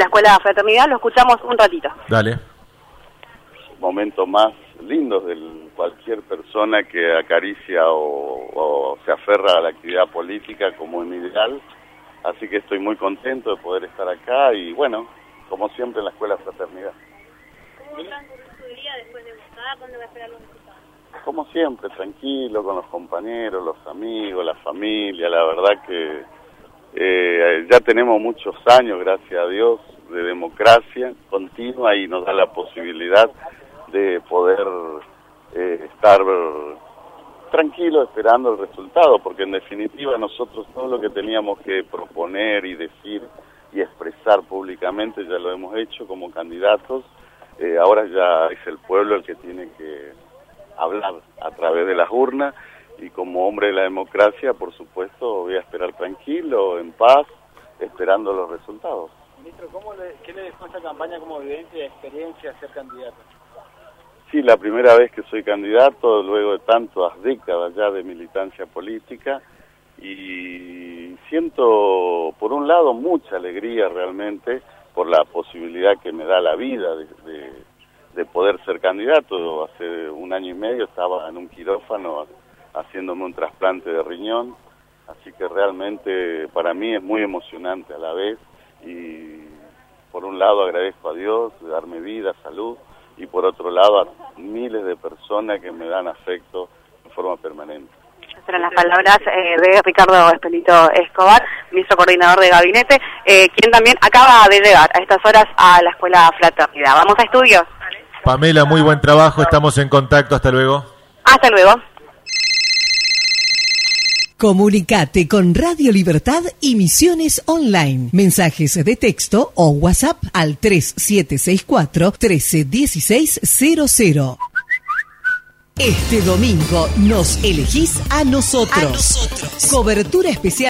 Escuela Fraternidad, lo escuchamos un ratito. Dale. Momentos más lindos de cualquier persona que acaricia o se aferra a la actividad política como un ideal, así que estoy muy contento de poder estar acá y bueno, como siempre en la Escuela Fraternidad. ¿Cómo transcurrió su día después de votar? ¿Cuándo va a esperar los resultados? Como siempre, tranquilo, con los compañeros, los amigos, la familia, la verdad que ya tenemos muchos años, gracias a Dios, de democracia continua y nos da la posibilidad de poder estar tranquilos esperando el resultado, porque en definitiva nosotros todo lo que teníamos que proponer y decir y expresar públicamente ya lo hemos hecho como candidatos, ahora ya es el pueblo el que tiene que hablar a través de las urnas y como hombre de la democracia, por supuesto, voy a esperar tranquilo, en paz, esperando los resultados. Ministro, ¿qué le dejó esta campaña como vivencia y experiencia ser candidato? Sí, la primera vez que soy candidato, luego de tantas décadas ya de militancia política, y siento, por un lado, mucha alegría realmente por la posibilidad que me da la vida de poder ser candidato. Hace 1 año y medio estaba en un quirófano haciéndome un trasplante de riñón, así que realmente para mí es muy emocionante a la vez, y por un lado agradezco a Dios de darme vida, salud, y por otro lado a miles de personas que me dan afecto en forma permanente. Estas eran las palabras de Ricardo Espelito Escobar, ministro coordinador de gabinete, quien también acaba de llegar a estas horas a la Escuela Fraternidad. Vamos a estudios. Pamela, muy buen trabajo, estamos en contacto, hasta luego. Hasta luego. Comunicate con Radio Libertad y Misiones Online. Mensajes de texto o WhatsApp al 3764 131600. Este domingo nos elegís a nosotros. Cobertura especial.